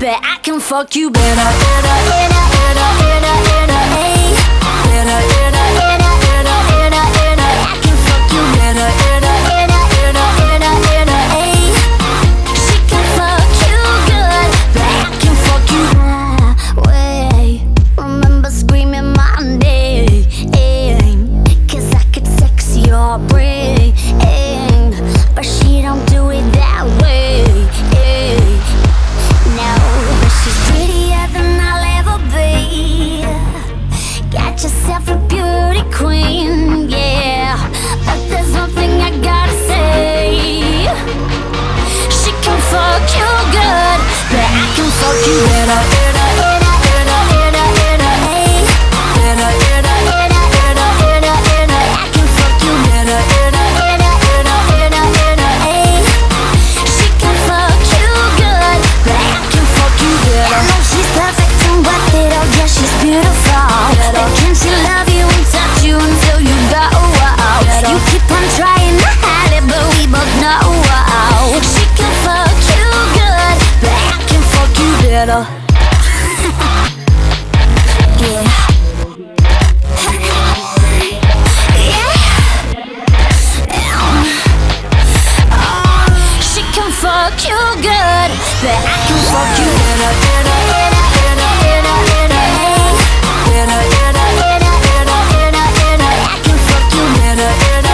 but I can fuck you better. I can fuck you better. She can fuck you good, but I can fuck you my way. Remember screaming my name, 'cause I could sex your brain, but she don't do it that way. No, but she's prettier than I'll ever be. Got yourself a beauty queen, yeah. But there's one thing I gotta say. She can fuck you good, but I can fuck you better. I can fuck you better. She can fuck you good, but I can fuck you better. I know she's perfect and worth it, oh yeah, she's beautiful. But can she love you and touch you until you go? You keep on trying to hide it, but we both know. She can fuck you good, but I can fuck you better. Yeah. She can fuck you good, but I can fuck you better. I can fuck you better.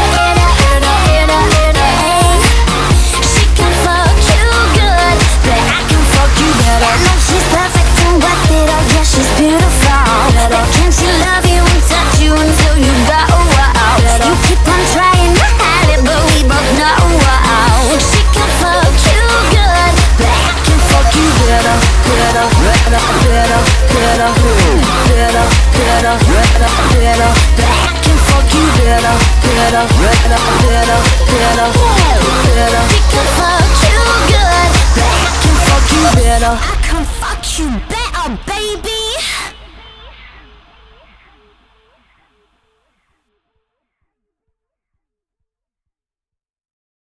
She can fuck you good, but I can fuck you better. I know she's perfect and worth it, oh yeah, she's beautiful. But can she love you and touch you until you go? You keep on trying to hide it, but we both know. She can fuck you good, but I can fuck you better. But I can fuck you better. She can fuck you good, but I can fuck you better. I can fuck you better.